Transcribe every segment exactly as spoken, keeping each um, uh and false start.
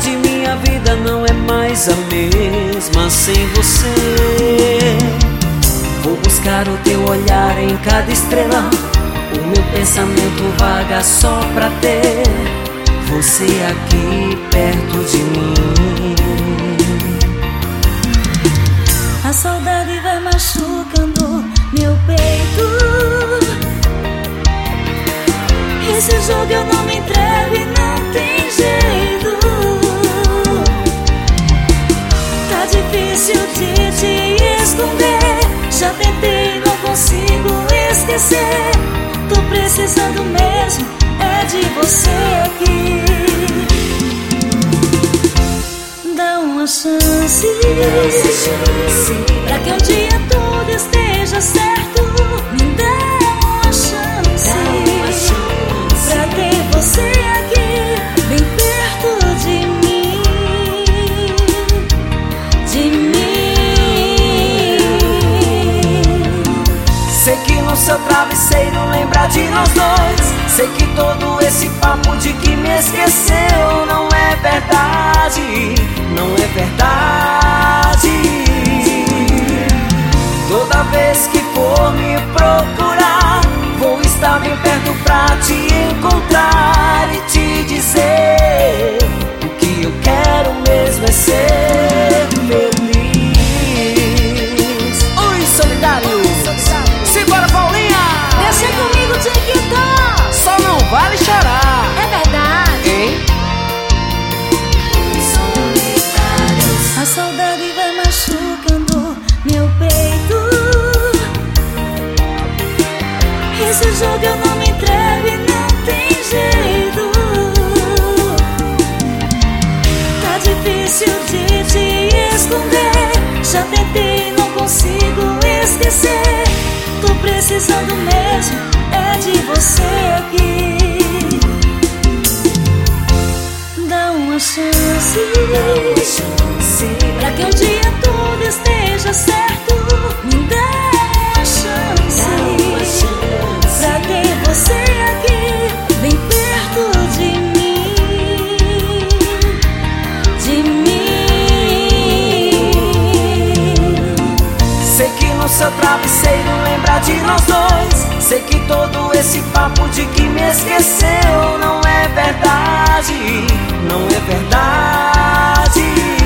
verdade minha vida não é mais a mesma sem você. Vou buscar o teu olhar em cada estrela, o meu pensamento vaga só pra ter você aqui perto de mim. A saudade vai machucando meu peito. Esse jogo eu não me entrego e não tem jeito. Tá difícil de te esconder. Já tentei, não consigo esquecer. Tô precisando mesmo é de você aqui. Dá uma chance, pra que um dia tudo esteja certo. Me dá uma chance, pra ter você aqui bem perto de mim, de mim. Sei que no seu travesseiro lembra de nós dois. Sei que todo esse papo de que me esqueceu não é verdade, não é verdade. Toda vez que for me procurar, vou estar bem perto pra te encontrar e te dizer: o que eu quero mesmo é ser feliz. Oi, solidários! Simbora, Paulinha! Deixa comigo, Chiquito! Só não vale chorar. É verdade, Hein? a saudade vai machucando meu peito. Esse jogo eu não me entrego e não tem jeito. Tá difícil de te esconder. Já tentei, não consigo esquecer. Tô precisando mesmo é de você aqui. Dá uma chance, pra que um dia tudo esteja certo. Me dá uma chance, pra ter você aqui bem perto de mim, de mim. Sei que no seu travesseiro lembra de nós dois. Sei que todo esse papo de que me esqueceu não é verdade, não é verdade.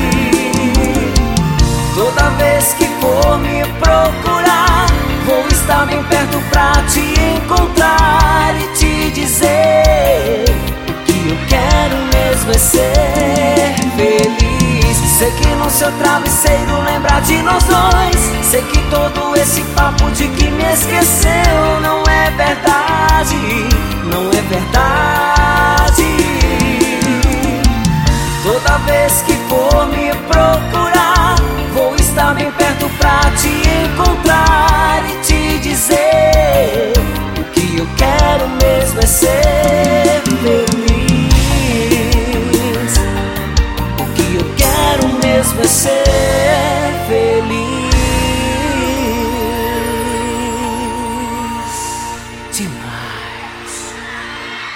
Toda vez que for me procurar, vou estar bem perto pra te encontrar e te dizer: o que eu quero mesmo é ser feliz. Sei que no seu travesseiro lembra de nós dois. Sei que todo esse papo de que me esqueceu não é verdade, não é verdade. Toda vez que for me procurar, vou estar bem perto pra te encontrar e te dizer: o que eu quero mesmo é ser